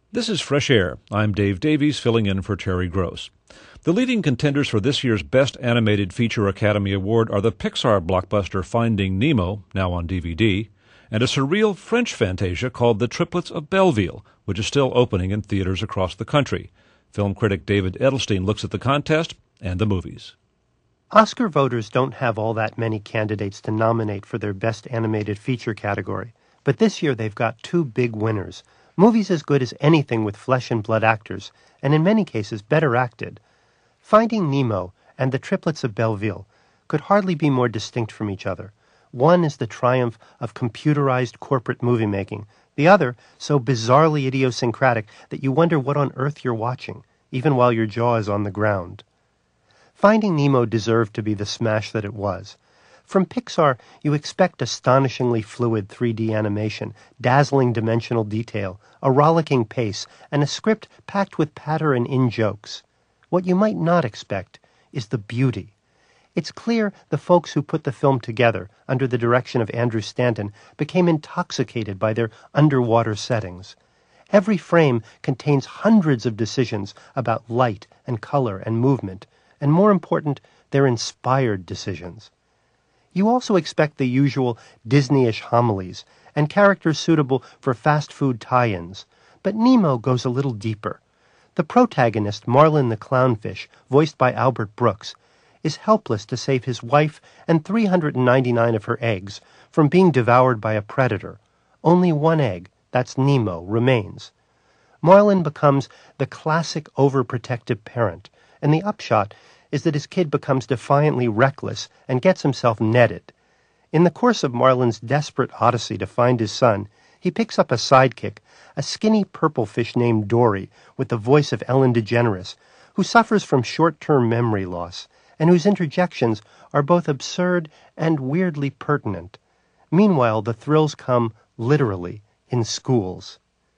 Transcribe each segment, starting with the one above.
This is Fresh Air. I'm Dave Davies, filling in for Terry Gross. The leading contenders for this year's Best Animated Feature Academy Award are the Pixar blockbuster Finding Nemo, now on DVD, and a surreal French fantasia called The Triplets of Belleville, which is still opening in theaters across the country. Film critic David Edelstein looks at the contest and the movies. Oscar voters don't have all that many candidates to nominate for their Best Animated Feature category, but this year they've got two big winners. Movies as good as anything with flesh and blood actors, and in many cases better acted. Finding Nemo and The Triplets of Belleville could hardly be more distinct from each other. One is the triumph of computerized corporate movie-making. The other, so bizarrely idiosyncratic that you wonder what on earth you're watching, even while your jaw is on the ground. Finding Nemo deserved to be the smash that it was. From Pixar, you expect astonishingly fluid 3D animation, dazzling dimensional detail, a rollicking pace, and a script packed with patter and in-jokes. What you might not expect is the beauty. It's clear the folks who put the film together, under the direction of Andrew Stanton, became intoxicated by their underwater settings. Every frame contains hundreds of decisions about light and color and movement, and more important, they're inspired decisions. You also expect the usual Disney-ish homilies and characters suitable for fast food tie-ins, but Nemo goes a little deeper. The protagonist, Marlin the clownfish, voiced by Albert Brooks, is helpless to save his wife and 399 of her eggs from being devoured by a predator. Only one egg, that's Nemo, remains. Marlin becomes the classic overprotective parent, and the upshot is that his kid becomes defiantly reckless and gets himself netted. In the course of Marlin's desperate odyssey to find his son, he picks up a sidekick, a skinny purple fish named Dory, with the voice of Ellen DeGeneres, who suffers from short-term memory loss, and whose interjections are both absurd and weirdly pertinent. Meanwhile, the thrills come, literally, in schools.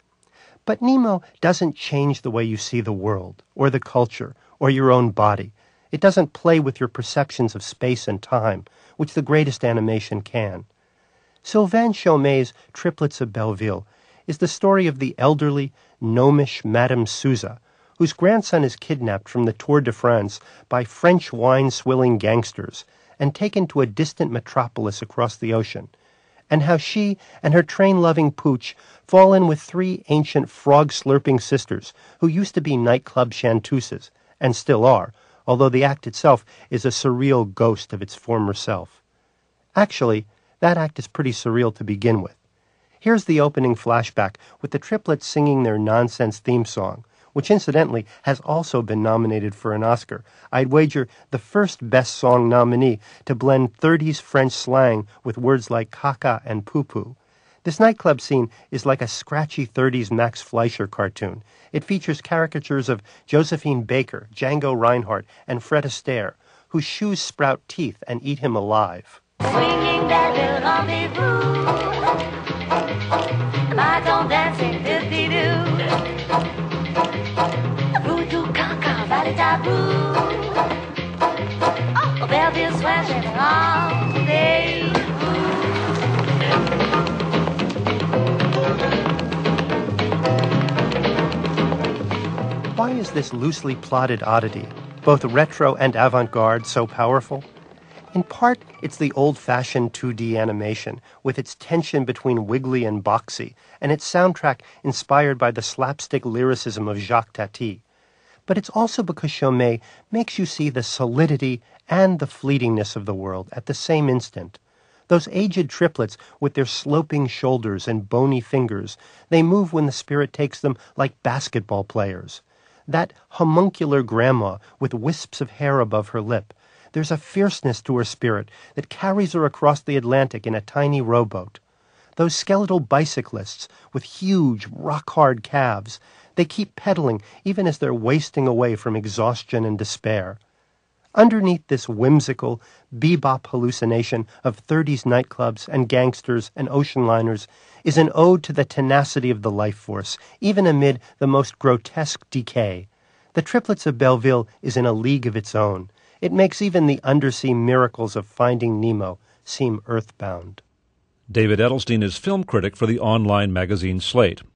But Nemo doesn't change the way you see the world, or the culture, or your own body. It doesn't play with your perceptions of space and time, which the greatest animation can. Sylvain Chomet's Triplets of Belleville is the story of the elderly, gnomish Madame Souza, whose grandson is kidnapped from the Tour de France by French wine-swilling gangsters and taken to a distant metropolis across the ocean, and how she and her train-loving pooch fall in with three ancient frog-slurping sisters who used to be nightclub chanteuses, and still are, although the act itself is a surreal ghost of its former self. Actually, that act is pretty surreal to begin with. Here's the opening flashback with the triplets singing their nonsense theme song, which incidentally has also been nominated for an Oscar. I'd wager the first Best Song nominee to blend 30s French slang with words like caca and poo-poo. This nightclub scene is like a scratchy 30s Max Fleischer cartoon. It features caricatures of Josephine Baker, Django Reinhardt, and Fred Astaire, whose shoes sprout teeth and eat him alive. Swinging that little rendezvous, bâton dancing dippy-doo, voodoo caca, valita-boo, oh, Belleville swashing rendezvous. Why is this loosely plotted oddity, both retro and avant-garde, so powerful? In part, it's the old-fashioned 2D animation, with its tension between wiggly and boxy, and its soundtrack inspired by the slapstick lyricism of Jacques Tati. But it's also because Chomet makes you see the solidity and the fleetingness of the world at the same instant. Those aged triplets with their sloping shoulders and bony fingers, they move when the spirit takes them like basketball players. That homuncular grandma with wisps of hair above her lip, there's a fierceness to her spirit that carries her across the Atlantic in a tiny rowboat. Those skeletal bicyclists with huge, rock-hard calves, they keep pedaling even as they're wasting away from exhaustion and despair. Underneath this whimsical, bebop hallucination of 30s nightclubs and gangsters and ocean liners is an ode to the tenacity of the life force, even amid the most grotesque decay. The Triplets of Belleville is in a league of its own. It makes even the undersea miracles of Finding Nemo seem earthbound. David Edelstein is film critic for the online magazine Slate.